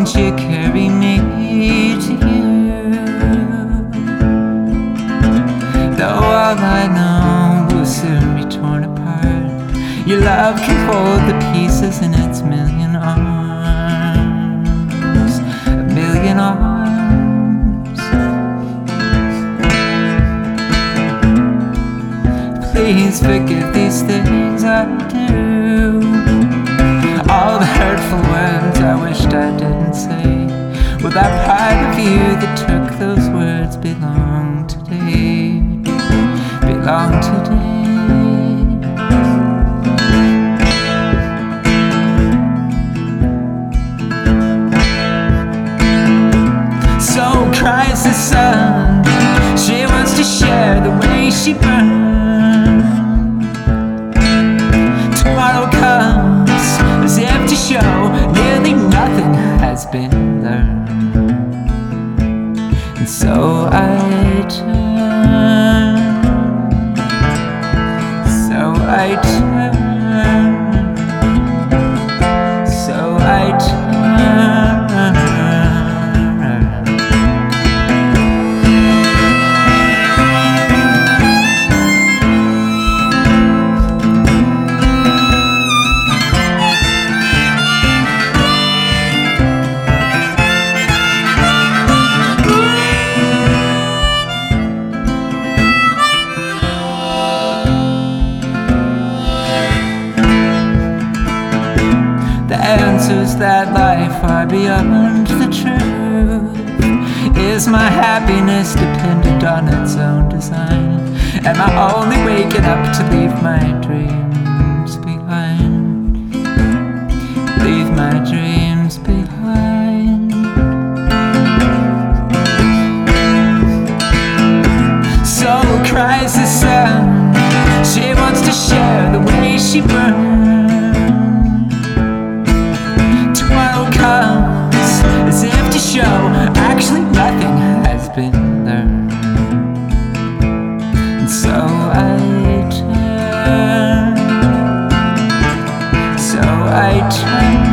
won't you carry me to you? Though all I know will soon be torn apart, your love can hold the pieces in its million arms, a million arms. Please forgive these things I do, all the hurtful words I wished I didn't say. Will that part of you that took those words belong today? Belong today? So cries the sun, she wants to share the way she burned. Tomorrow comes as if to show nearly nothing has been learned. And so I turn, so I turn, so I turn. The answers that lie far beyond the truth. Is my happiness dependent on its own design? Am I only waking up to leave my dreams behind? Leave my dreams behind. So cries the sun, she wants to share the way she burns. Comes as if to show actually nothing has been learned. And so I turn, so I turn.